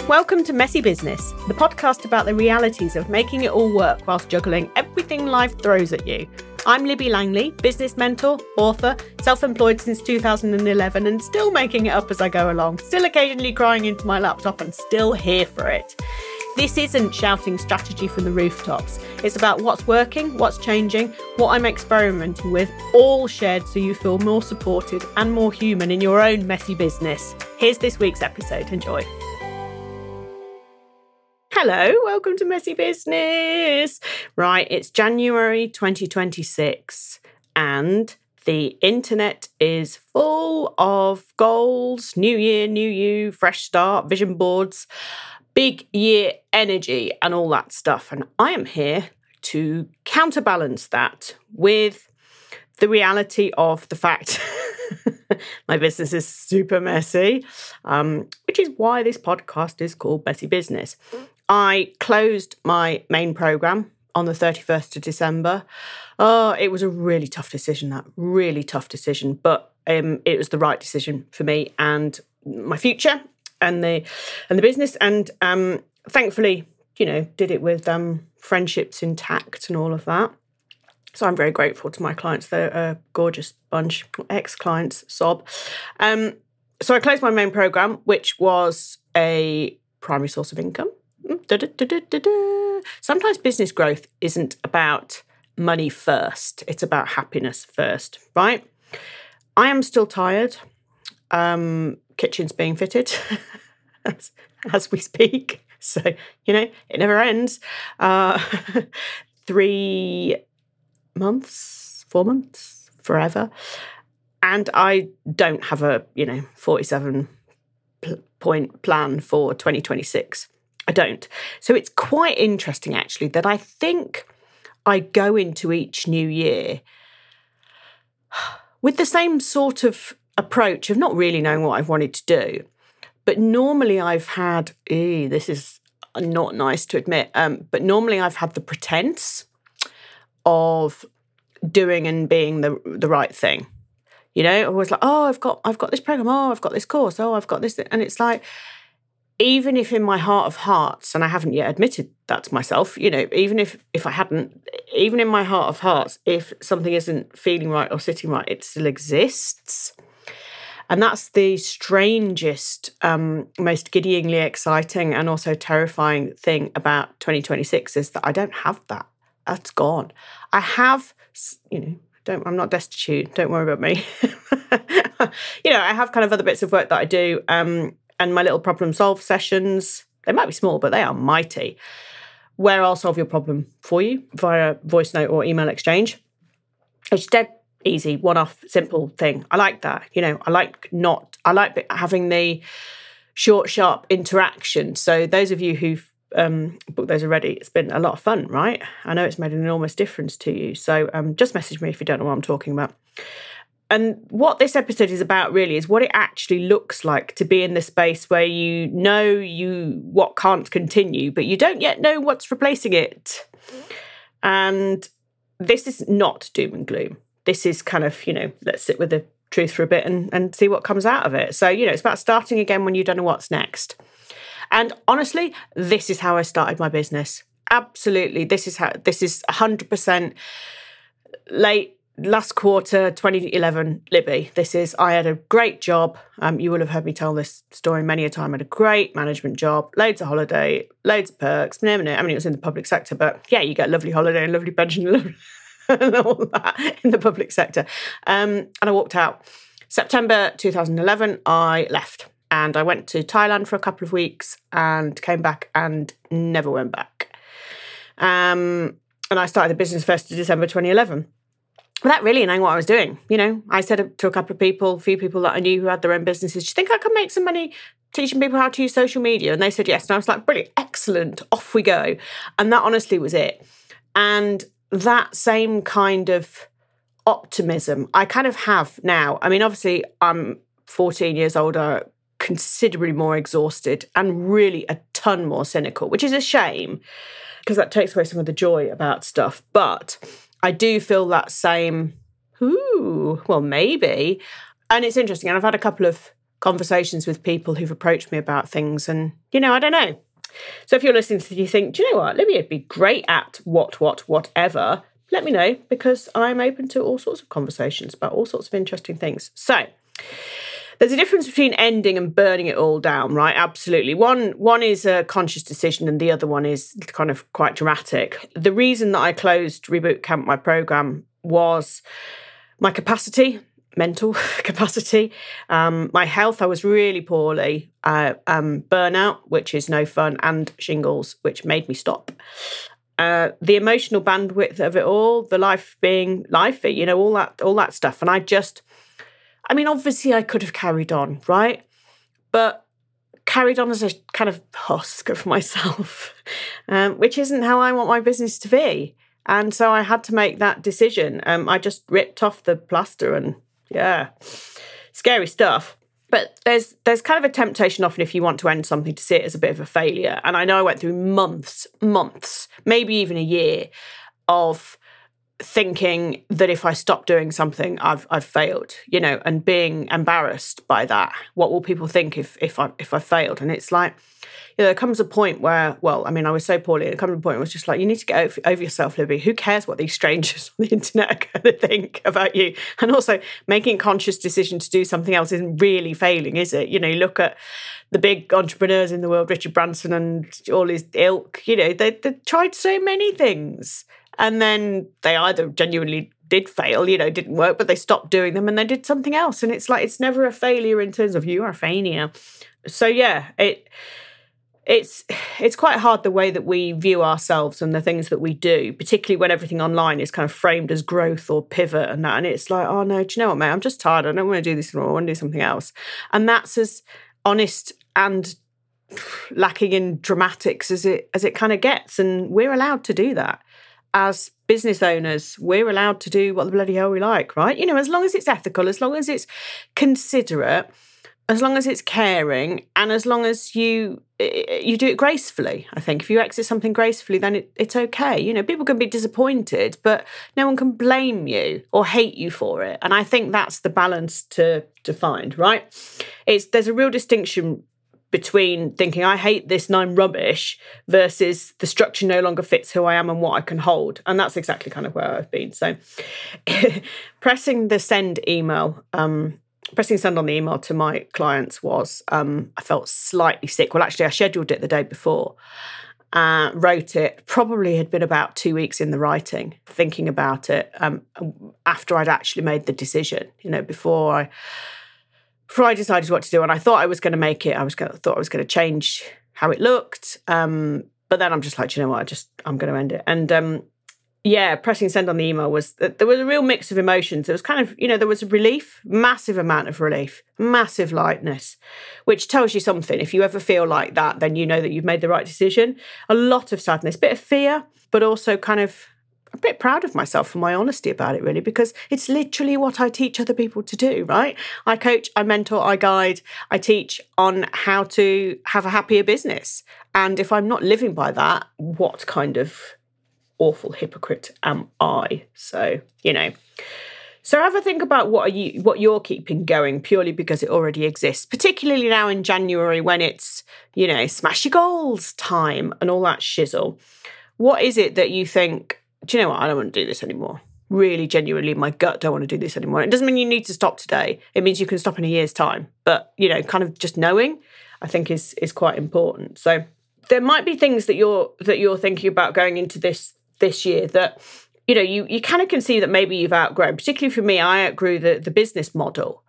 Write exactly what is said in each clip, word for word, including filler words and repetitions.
Welcome to Messy Business, the podcast about the realities of making it all work whilst juggling everything life throws at you. I'm Libby Langley, business mentor, author, self-employed since two thousand eleven and still making it up as I go along, still occasionally crying into my laptop and still here for it. This isn't shouting strategy from the rooftops. It's about what's working, what's changing, what I'm experimenting with, all shared so you feel more supported and more human in your own messy business. Here's this week's episode. Enjoy. Hello, welcome to Messy Business. Right, it's January twenty twenty-six and the internet is full of goals, new year, new you, fresh start, vision boards, big year energy and all that stuff. And I am here to counterbalance that with the reality of the fact my business is super messy, um, which is why this podcast is called Messy Business. I closed my main programme on the thirty-first of December. Oh, it was a really tough decision, that really tough decision, but um, it was the right decision for me and my future and the and the business. And um, thankfully, you know, did it with um, friendships intact and all of that. So I'm very grateful to my clients. They're a gorgeous bunch, ex-clients, sob. Um, so I closed my main programme, which was a primary source of income. Da, da, da, da, da, da. Sometimes business growth isn't about money first. It's about happiness first, right? I am still tired. Um, kitchen's being fitted as, as we speak. So, you know, it never ends. Uh, three months, four months, forever. And I don't have a, you know, forty-seven point plan for twenty twenty-six. I don't. So it's quite interesting, actually, that I think I go into each new year with the same sort of approach of not really knowing what I've wanted to do. But normally I've had, ew, this is not nice to admit, um, but normally I've had the pretense of doing and being the the right thing. You know, always like, oh, I've got I've got this program, oh, I've got this course, oh, I've got this. And it's like, even if in my heart of hearts, and I haven't yet admitted that to myself, you know, even if, if I hadn't, even in my heart of hearts, if something isn't feeling right or sitting right, it still exists. And that's the strangest, um, most giddyingly exciting and also terrifying thing about twenty twenty-six is that I don't have that. That's gone. I have, you know, don't, I'm not destitute. Don't worry about me. You know, I have kind of other bits of work that I do, um, and my little problem solve sessions. They might be small, but they are mighty, where I'll solve your problem for you via voice note or email exchange. It's dead easy, one-off, simple thing. I like that. You know, I like not, I like having the short, sharp interaction. So those of you who've um, booked those already, it's been a lot of fun, right? I know it's made an enormous difference to you. So um, just message me if you don't know what I'm talking about. And what this episode is about really is what it actually looks like to be in the space where you know you what can't continue, but you don't yet know what's replacing it. And this is not doom and gloom. This is kind of, you know, let's sit with the truth for a bit and, and see what comes out of it. So, you know, it's about starting again when you don't know what's next. And honestly, this is how I started my business. Absolutely. This is how, this is one hundred percent late last quarter, twenty eleven, Libby. This is, I had a great job. Um, you will have heard me tell this story many a time. I had a great management job, loads of holiday, loads of perks. I mean, it was in the public sector, but yeah, you get lovely holiday and lovely pension and all that in the public sector. Um, and I walked out. September two thousand eleven, I left and I went to Thailand for a couple of weeks and came back and never went back. Um, and I started the business first of December twenty eleven. Without really knowing what I was doing. You know, I said to a couple of people, a few people that I knew who had their own businesses, do you think I could make some money teaching people how to use social media? And they said yes. And I was like, brilliant, excellent, off we go. And that honestly was it. And that same kind of optimism I kind of have now. I mean, obviously, I'm fourteen years older, considerably more exhausted and really a ton more cynical, which is a shame because that takes away some of the joy about stuff. But I do feel that same, ooh, well, maybe. And it's interesting. And I've had a couple of conversations with people who've approached me about things. And, you know, I don't know. So if you're listening to this, you think, do you know what, Libby would be great at what, what, whatever, let me know, because I'm open to all sorts of conversations about all sorts of interesting things. So there's a difference between ending and burning it all down, right? Absolutely. One one is a conscious decision and the other one is kind of quite dramatic. The reason that I closed Reboot Camp, my program, was my capacity, mental capacity, um, my health. I was really poorly, uh, um, burnout, which is no fun, and shingles, which made me stop. Uh, the emotional bandwidth of it all, the life being lifey, you know, all that, all that stuff. And I just, I mean, obviously I could have carried on, right? But carried on as a kind of husk of myself, um, which isn't how I want my business to be. And so I had to make that decision. Um, I just ripped off the plaster and yeah, scary stuff. But there's there's kind of a temptation often if you want to end something to see it as a bit of a failure. And I know I went through months, months, maybe even a year of thinking that if I stop doing something, I've I've failed, you know, and being embarrassed by that. What will people think if if I if I failed? And it's like, you know, there comes a point where, well, I mean, I was so poorly. There comes a point where it was just like, you need to get over, over yourself, Libby. Who cares what these strangers on the internet are going to think about you? And also, making a conscious decision to do something else isn't really failing, is it? You know, you look at the big entrepreneurs in the world, Richard Branson and all his ilk, you know, they, they tried so many things. And then they either genuinely did fail, you know, didn't work, but they stopped doing them and they did something else. And it's like, it's never a failure in terms of you are a failure. So yeah, it... It's it's quite hard the way that we view ourselves and the things that we do, particularly when everything online is kind of framed as growth or pivot and that. And it's like, oh no, do you know what, mate? I'm just tired. I don't want to do this anymore. I want to do something else. And that's as honest and lacking in dramatics as it as it kind of gets. And we're allowed to do that. As business owners, we're allowed to do what the bloody hell we like, right? You know, as long as it's ethical, as long as it's considerate, as long as it's caring, and as long as you you do it gracefully. I think if you exit something gracefully, then it, it's okay. You know, people can be disappointed, but no one can blame you or hate you for it. And I think that's the balance to to find, right? It's there's a real distinction between thinking I hate this and I'm rubbish versus the structure no longer fits who I am and what I can hold. And that's exactly kind of where I've been. So pressing the send email, um, pressing send on the email to my clients was, um, I felt slightly sick. Well, actually, I scheduled it the day before, uh, wrote it, probably had been about two weeks in the writing, thinking about it um, after I'd actually made the decision, you know, before I before I decided what to do. And I thought I was going to make it, I was gonna, thought I was going to change how it looked. Um, but then I'm just like, you know what, I just, I'm going to end it. And um, yeah, pressing send on the email was, there was a real mix of emotions. It was kind of, you know, there was a relief, massive amount of relief, massive lightness, which tells you something. If you ever feel like that, then you know that you've made the right decision. A lot of sadness, bit of fear, but also kind of a bit proud of myself for my honesty about it, really, because it's literally what I teach other people to do, right? I coach, I mentor, I guide, I teach on how to have a happier business. And if I'm not living by that, what kind of awful hypocrite am I? So, you know. So have a think about what are you, what you're keeping going purely because it already exists, particularly now in January when it's, you know, smash your goals time and all that shizzle. What is it that you think, do you know what, I don't want to do this anymore? Really, genuinely, my gut don't want to do this anymore. It doesn't mean you need to stop today. It means you can stop in a year's time. But, you know, kind of just knowing, I think is is quite important. So there might be things that you're that you're thinking about going into this this year that, you know, you you kind of can see that maybe you've outgrown. Particularly for me, I outgrew the the business model,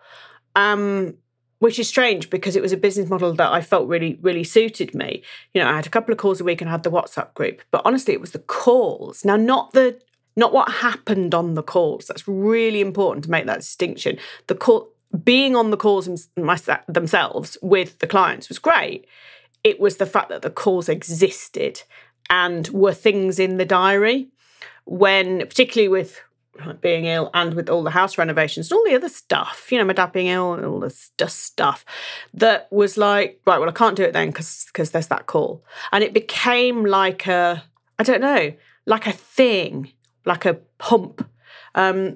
um, which is strange because it was a business model that I felt really, really suited me. You know, I had a couple of calls a week and I had the WhatsApp group, but honestly, it was the calls. Now, not the not what happened on the calls. That's really important to make that distinction. The call, being on the calls themselves with the clients was great. It was the fact that the calls existed and were things in the diary when, particularly with being ill and with all the house renovations and all the other stuff, you know, my dad being ill and all this stuff, that was like, right, well, I can't do it then because because there's that call. And it became like a, I don't know, like a thing, like a pump. Um,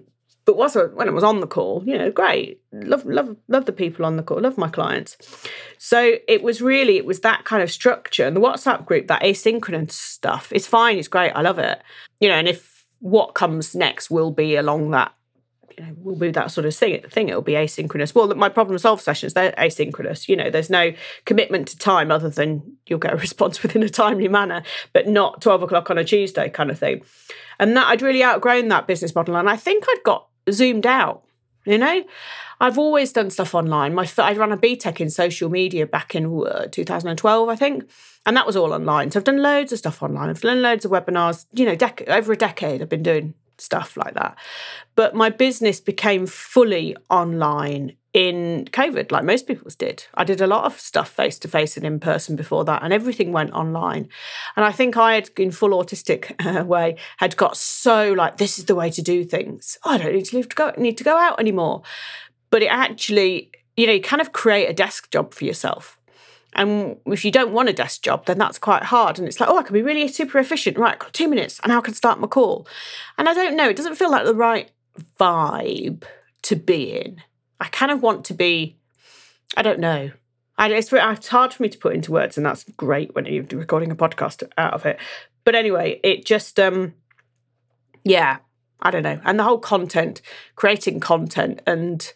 But whilst I, when I was on the call, you know, great, love, love, love the people on the call, love my clients. So it was really, it was that kind of structure. And the WhatsApp group, that asynchronous stuff, it's fine, it's great, I love it. You know, and if what comes next will be along that, you know, will be that sort of thing, thing it'll be asynchronous. Well, my problem solve sessions, they're asynchronous. You know, there's no commitment to time other than you'll get a response within a timely manner, but not twelve o'clock on a Tuesday kind of thing. And that I'd really outgrown that business model. And I think I'd got zoomed out, you know. I've always done stuff online. My I ran a B Tech in social media back in uh, two thousand twelve, I think, and that was all online. So I've done loads of stuff online. I've done loads of webinars, you know, dec- over a decade I've been doing stuff like that. But my business became fully online in COVID, like most people's did. I did a lot of stuff face-to-face and in person before that, and everything went online. And I think I had, in full autistic uh, way, had got so like, this is the way to do things. Oh, I don't need to leave to go, need to go out anymore. But it actually, you know, you kind of create a desk job for yourself. And if you don't want a desk job, then that's quite hard. And it's like, oh, I can be really super efficient. Right, I've got two minutes and now I can start my call. And I don't know, it doesn't feel like the right vibe to be in. I kind of want to be, I don't know. I, it's, it's hard for me to put into words, and that's great when you're recording a podcast out of it. But anyway, it just, um, yeah, I don't know. And the whole content, creating content, and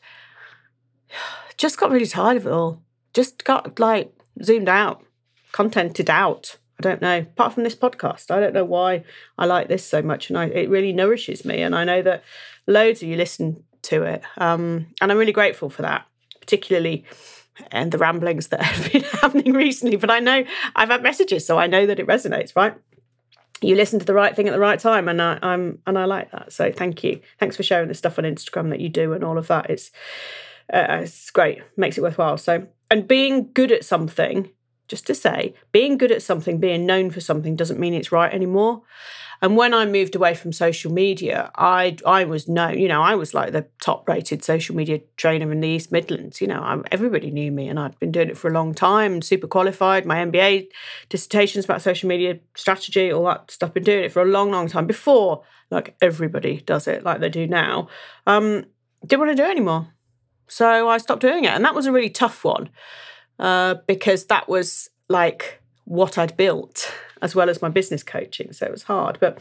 just got really tired of it all. Just got like zoomed out, contented out. I don't know. Apart from this podcast, I don't know why I like this so much, and I, it really nourishes me. And I know that loads of you listen to it, um, and I'm really grateful for that, particularly and the ramblings that have been happening recently. But I know I've had messages, so I know that it resonates. Right? You listen to the right thing at the right time, and I, I'm and I like that. So thank you. Thanks for sharing the stuff on Instagram that you do and all of that. It's uh, it's great. Makes it worthwhile. So. And being good at something, just to say, being good at something, being known for something doesn't mean it's right anymore. And when I moved away from social media, I I was known, you know, I was like the top rated social media trainer in the East Midlands. You know, I, everybody knew me, and I'd been doing it for a long time, super qualified. My M B A dissertations about social media strategy, all that stuff, been doing it for a long, long time before, like everybody does it like they do now. Um, didn't want to do it anymore. So I stopped doing it. And that was a really tough one uh, because that was like what I'd built as well as my business coaching. So it was hard. But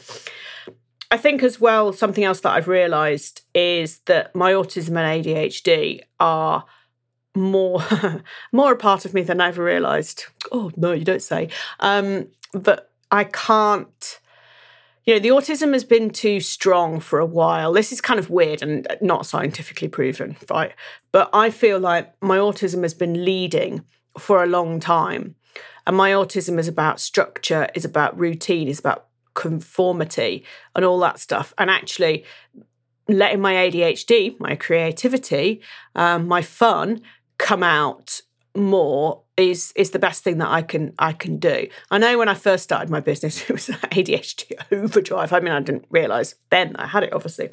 I think as well, something else that I've realised is that my autism and A D H D are more, more a part of me than I ever realised. Oh, no, you don't say. Um, but I can't... You know, the autism has been too strong for a while. This is kind of weird and not scientifically proven, right? But I feel like my autism has been leading for a long time. And my autism is about structure, is about routine, is about conformity and all that stuff. And actually letting my A D H D, my creativity, um, my fun come out more is is the best thing that I can I can do. I know when I first started my business, it was A D H D overdrive. I mean, I didn't realise then I had it, obviously.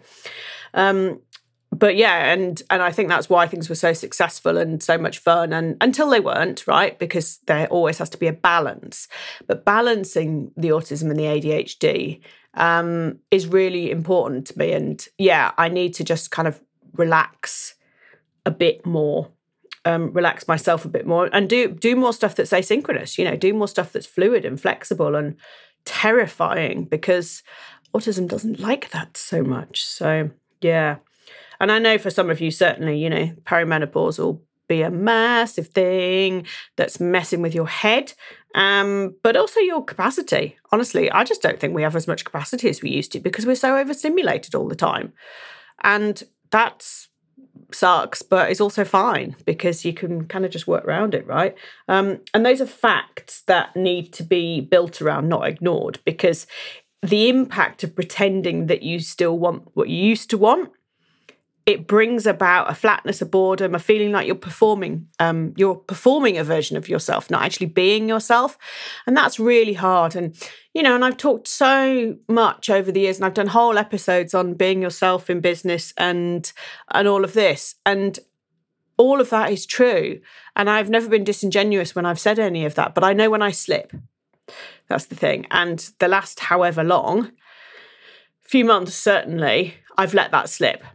Um, but yeah, and and I think that's why things were so successful and so much fun, and until they weren't, right? Because there always has to be a balance. But balancing the autism and the A D H D um, is really important to me. And yeah, I need to just kind of relax a bit more. Um, relax myself a bit more and do do more stuff that's asynchronous, you know, do more stuff that's fluid and flexible and terrifying, because autism doesn't like that so much. So, yeah. And I know for some of you, certainly, you know, perimenopause will be a massive thing that's messing with your head, um, but also your capacity. Honestly, I just don't think we have as much capacity as we used to because we're so overstimulated all the time. And that's sucks, but it's also fine because you can kind of just work around it, right? Um, and those are facts that need to be built around, not ignored, because the impact of pretending that you still want what you used to want, it brings about a flatness, a boredom, a feeling like you're performing, um, you're performing a version of yourself, not actually being yourself. And that's really hard. And, you know, and I've talked so much over the years, and I've done whole episodes on being yourself in business and and all of this. And all of that is true. And I've never been disingenuous when I've said any of that, but I know when I slip. That's the thing. And the last however long, few months certainly, I've let that slip.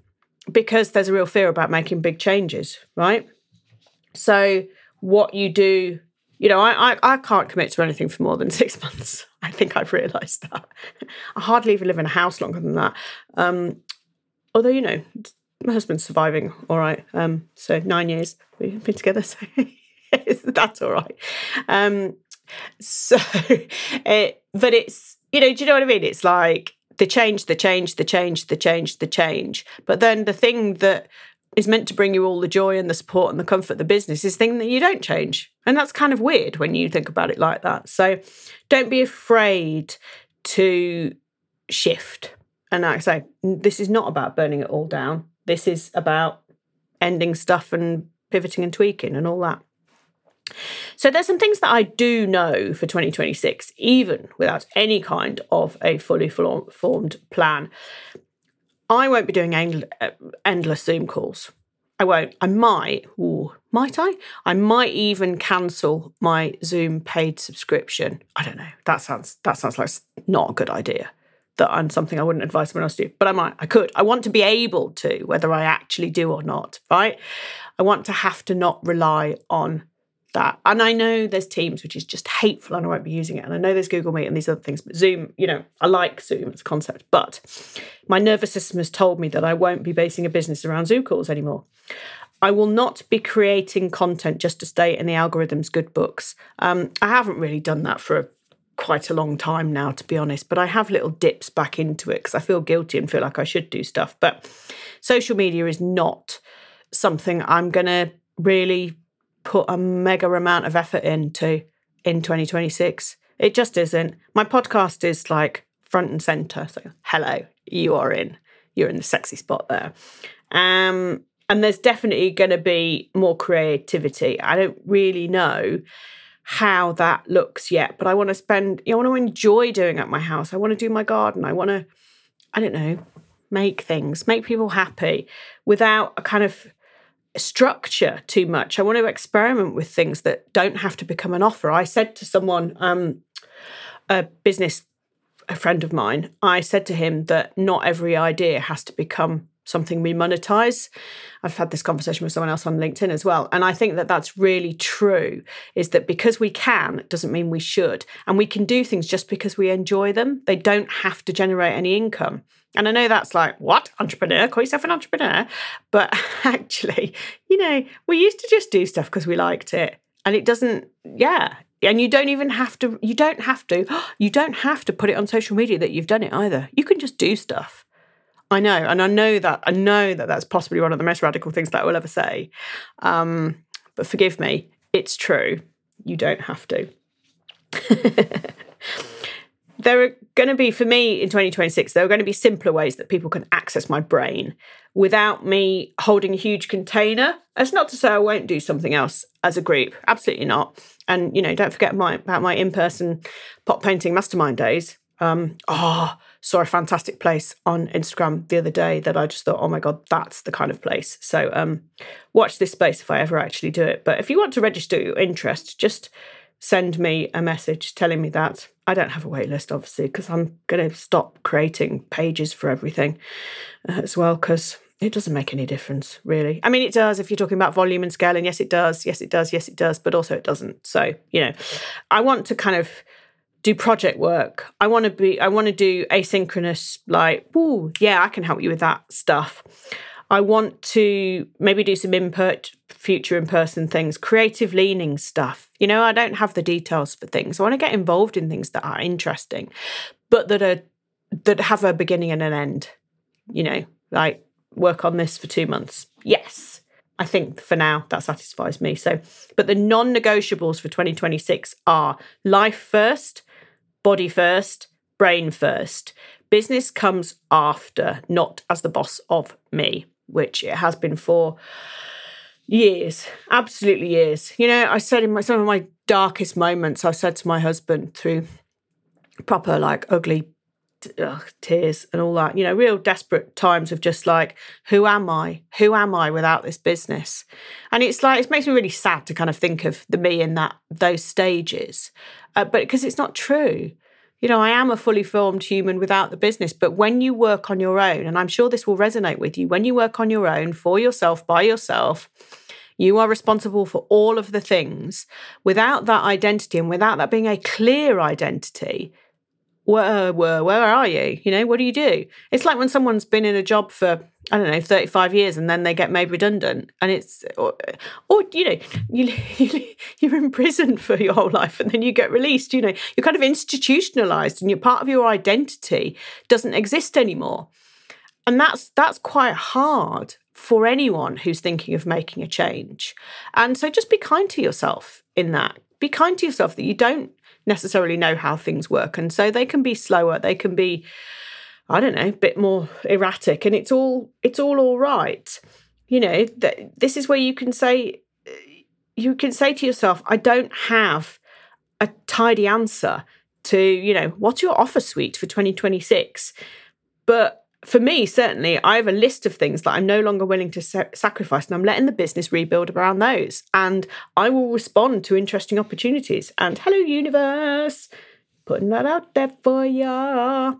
because there's a real fear about making big changes, right? So what you do, you know, I, I, I can't commit to anything for more than six months. I think I've realised that. I hardly even live in a house longer than that. Um, although, you know, my husband's surviving all right. Um, so nine years we've been together, so that's all right. Um, so, it, but it's, you know, do you know what I mean? It's like the change, the change, the change, the change, the change. But then the thing that is meant to bring you all the joy and the support and the comfort of the business is the thing that you don't change. And that's kind of weird when you think about it like that. So don't be afraid to shift. And like I say, this is not about burning it all down. This is about ending stuff and pivoting and tweaking and all that. So there's some things that I do know for twenty twenty-six, even without any kind of a fully formed plan. I won't be doing end- endless Zoom calls. I won't. I might. Ooh, might I? I might even cancel my Zoom paid subscription. I don't know. That sounds that sounds like not a good idea. That I'm something I wouldn't advise someone else to do. But I might. I could. I want to be able to, whether I actually do or not, right? I want to have to not rely on that. And I know there's Teams, which is just hateful, and I won't be using it. And I know there's Google Meet and these other things, but Zoom, you know, I like Zoom as a concept, but my nervous system has told me that I won't be basing a business around Zoom calls anymore. I will not be creating content just to stay in the algorithm's good books. Um, I haven't really done that for a, quite a long time now, to be honest, but I have little dips back into it because I feel guilty and feel like I should do stuff. But social media is not something I'm going to really put a mega amount of effort into in twenty twenty-six. It just isn't. My podcast is like front and center. So hello, you are in. You're in the sexy spot there. Um, and there's definitely going to be more creativity. I don't really know how that looks yet, but I want to spend, you know, I want to enjoy doing at my house. I want to do my garden. I want to, I don't know, make things, make people happy without a kind of structure too much. I want to experiment with things that don't have to become an offer. I said to someone, um, a business, a friend of mine, I said to him that not every idea has to become something we monetize. I've had this conversation with someone else on LinkedIn as well. And I think that that's really true, is that because we can, doesn't mean we should. And we can do things just because we enjoy them. They don't have to generate any income. And I know that's like, what? Entrepreneur? Call yourself an entrepreneur? But actually, you know, we used to just do stuff because we liked it. And it doesn't, yeah. And you don't even have to, you don't have to, you don't have to put it on social media that you've done it either. You can just do stuff. I know. And I know that, I know that that's possibly one of the most radical things that I will ever say. Um, but forgive me, it's true. You don't have to. There are going to be, for me in twenty twenty-six, there are going to be simpler ways that people can access my brain without me holding a huge container. That's not to say I won't do something else as a group. Absolutely not. And, you know, don't forget my, about my in-person pot painting mastermind days. Um, oh, saw a fantastic place on Instagram the other day that I just thought, oh my God, that's the kind of place. So um, watch this space if I ever actually do it. But if you want to register your interest, just send me a message telling me that. I don't have a wait list, obviously, because I'm going to stop creating pages for everything uh, as well, because it doesn't make any difference, really. I mean, it does if you're talking about volume and scale, and yes, it does. Yes, it does. Yes, it does. But also it doesn't. So, you know, I want to kind of do project work. I want to be, I want to do asynchronous, like, ooh, yeah, I can help you with that stuff. I want to maybe do some input, future in-person things, creative leaning stuff. You know, I don't have the details for things. I want to get involved in things that are interesting, but that are that have a beginning and an end. You know, like work on this for two months. Yes, I think for now that satisfies me. So, but the non-negotiables for twenty twenty-six are life first, body first, brain first. Business comes after, not as the boss of me, which it has been for years, absolutely years. You know, I said in my, some of my darkest moments, I said to my husband through proper like ugly ugh, tears and all that, you know, real desperate times of just like, who am I? Who am I without this business? And it's like, it makes me really sad to kind of think of the me in that those stages, uh, but because it's not true. You know, I am a fully formed human without the business. But when you work on your own, and I'm sure this will resonate with you, when you work on your own, for yourself, by yourself, you are responsible for all of the things. Without that identity and without that being a clear identity, where, where, where are you? You know, what do you do? It's like when someone's been in a job for, I don't know, thirty-five years and then they get made redundant. And it's, or, or you know, you, you're in prison for your whole life and then you get released. You know, you're kind of institutionalized and you're part of your identity doesn't exist anymore. And that's that's quite hard for anyone who's thinking of making a change. And so just be kind to yourself in that. Be kind to yourself that you don't necessarily know how things work. And so they can be slower, they can be, I don't know, a bit more erratic, and it's all it's all all right. You know, that this is where you can say you can say to yourself, I don't have a tidy answer to, you know, what's your offer suite for twenty twenty-six? But for me, certainly, I have a list of things that I'm no longer willing to sa- sacrifice, and I'm letting the business rebuild around those. And I will respond to interesting opportunities. And hello, universe, putting that out there for ya.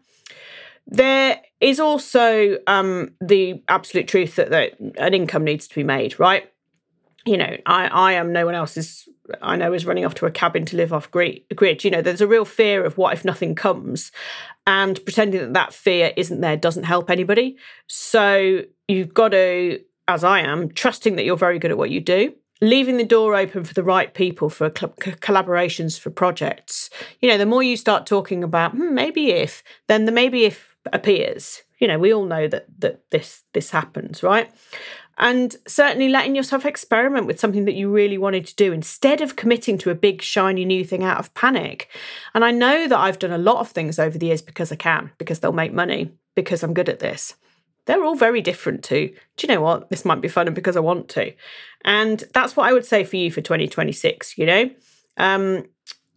There is also um, the absolute truth that, that an income needs to be made, right? You know, I, I am no one else's, I know, is running off to a cabin to live off grid. You know, there's a real fear of what if nothing comes, and pretending that that fear isn't there doesn't help anybody. So you've got to, as I am, trusting that you're very good at what you do, leaving the door open for the right people, for cl- collaborations, for projects. You know, the more you start talking about hmm, maybe if, then the maybe if appears. You know, we all know that that this this happens, right? And certainly letting yourself experiment with something that you really wanted to do instead of committing to a big, shiny new thing out of panic. And I know that I've done a lot of things over the years because I can, because they'll make money, because I'm good at this. They're all very different to, do you know what, this might be fun and because I want to. And that's what I would say for you for twenty twenty-six, you know, um,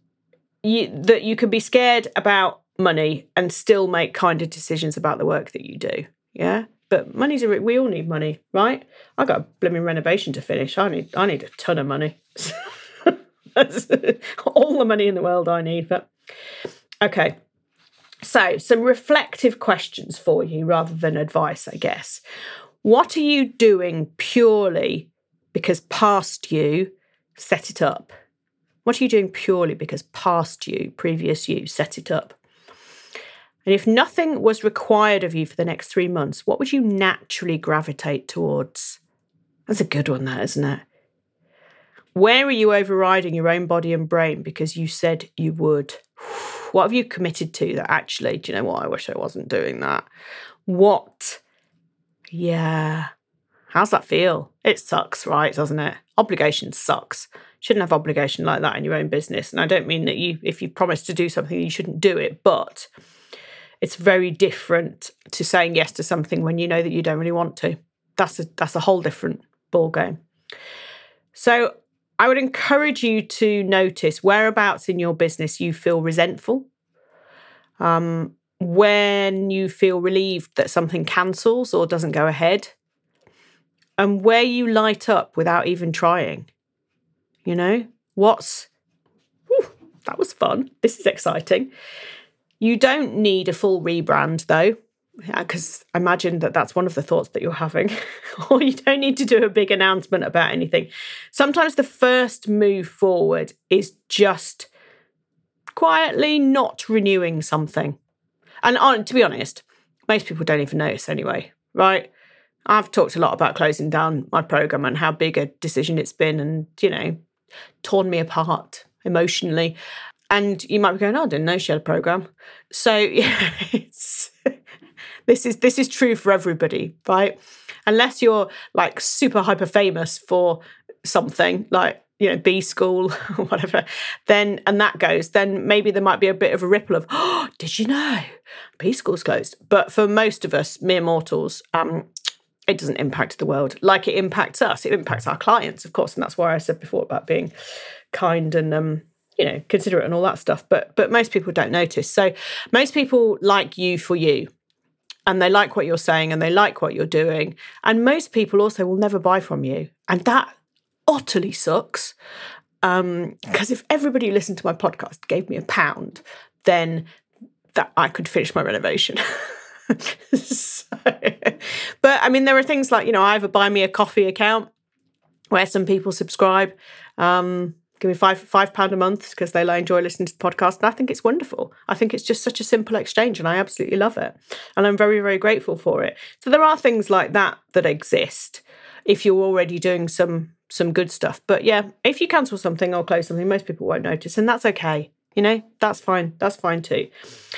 you, that you can be scared about money and still make kinder decisions about the work that you do. Yeah. But money's a, we all need money, right? I got a blooming renovation to finish. I need I need a ton of money. That's all the money in the world I need. But okay. So some reflective questions for you rather than advice, I guess. What are you doing purely because past you set it up? What are you doing purely because past you, previous you, set it up? And if nothing was required of you for the next three months, what would you naturally gravitate towards? That's a good one, that, isn't it? Where are you overriding your own body and brain because you said you would? What have you committed to that actually, do you know what, I wish I wasn't doing that? What? Yeah. How's that feel? It sucks, right, doesn't it? Obligation sucks. Shouldn't have obligation like that in your own business. And I don't mean that you, if you promise to do something, you shouldn't do it, but it's very different to saying yes to something when you know that you don't really want to. That's a that's a whole different ball game. So I would encourage you to notice whereabouts in your business you feel resentful, um, when you feel relieved that something cancels or doesn't go ahead, and where you light up without even trying. You know, what's, whew, that was fun. This is exciting. You don't need a full rebrand, though, because I imagine that that's one of the thoughts that you're having. Or you don't need to do a big announcement about anything. Sometimes the first move forward is just quietly not renewing something. And on, to be honest, most people don't even notice anyway, right? I've talked a lot about closing down my program and how big a decision it's been and, you know, torn me apart emotionally. And you might be going, oh, I didn't know she had a program. So yeah, it's, this is this is true for everybody, right? Unless you're like super hyper famous for something like, you know, B school or whatever, then and that goes, then maybe there might be a bit of a ripple of, oh, did you know B school's closed? But for most of us mere mortals, um, it doesn't impact the world like it impacts us. It impacts our clients, of course, and that's why I said before about being kind and um. you know, considerate and all that stuff. But but most people don't notice. So most people like you for you. And they like what you're saying and they like what you're doing. And most people also will never buy from you. And that utterly sucks. Um, because if everybody who listened to my podcast gave me a pound, then that I could finish my renovation. so, but I mean, there are things like, you know, I have a Buy Me a Coffee account where some people subscribe, um, give me five five pound a month because they enjoy listening to the podcast. And I think it's wonderful. I think it's just such a simple exchange and I absolutely love it. And I'm very, very grateful for it. So there are things like that that exist if you're already doing some some good stuff. But yeah, if you cancel something or close something, most people won't notice. And that's okay. You know, that's fine. That's fine too.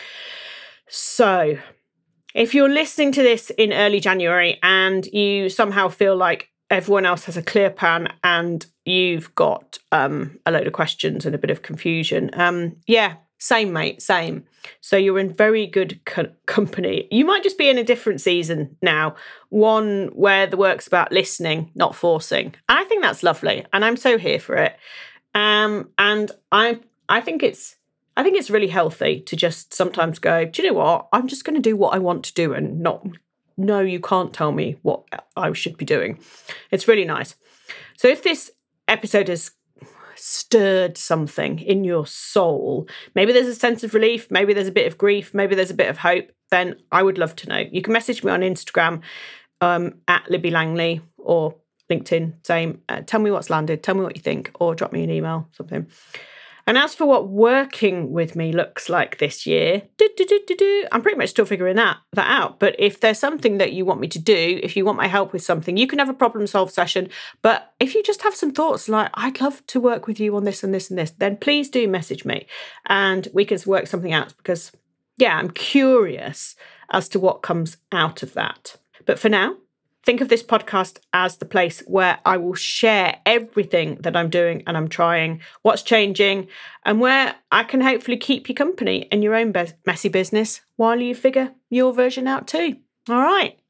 So if you're listening to this in early January and you somehow feel like everyone else has a clear plan and you've got um, a load of questions and a bit of confusion, um, yeah, same, mate, same. So you're in very good co- company. You might just be in a different season now, one where the work's about listening, not forcing. I think that's lovely, and I'm so here for it. Um, and I, I think it's, I think it's really healthy to just sometimes go, do you know what? I'm just going to do what I want to do and not. No, you can't tell me what I should be doing. It's really nice. So if this episode has stirred something in your soul, maybe there's a sense of relief, maybe there's a bit of grief, maybe there's a bit of hope, then I would love to know. You can message me on Instagram um, at Libby Langley or LinkedIn, same. Uh, tell me what's landed, tell me what you think, or drop me an email, something. And as for what working with me looks like this year, do, do, do, do, do, I'm pretty much still figuring that, that out. But if there's something that you want me to do, if you want my help with something, you can have a problem solve session. But if you just have some thoughts like, I'd love to work with you on this and this and this, then please do message me and we can work something out because, yeah, I'm curious as to what comes out of that. But for now, think of this podcast as the place where I will share everything that I'm doing and I'm trying, what's changing, and where I can hopefully keep you company in your own be- messy business while you figure your version out too. All right.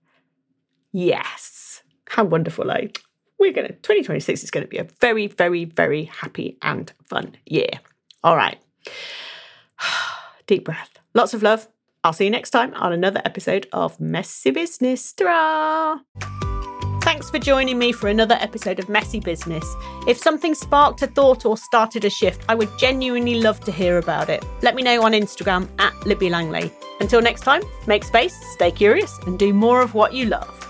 Yes. How wonderful, eh? We're going to, twenty twenty-six is going to be a very, very, very happy and fun year. All right. Deep breath. Lots of love. I'll see you next time on another episode of Messy Business. Ta-ra! Thanks for joining me for another episode of Messy Business. If something sparked a thought or started a shift, I would genuinely love to hear about it. Let me know on Instagram at Libby Langley. Until next time, make space, stay curious, and do more of what you love.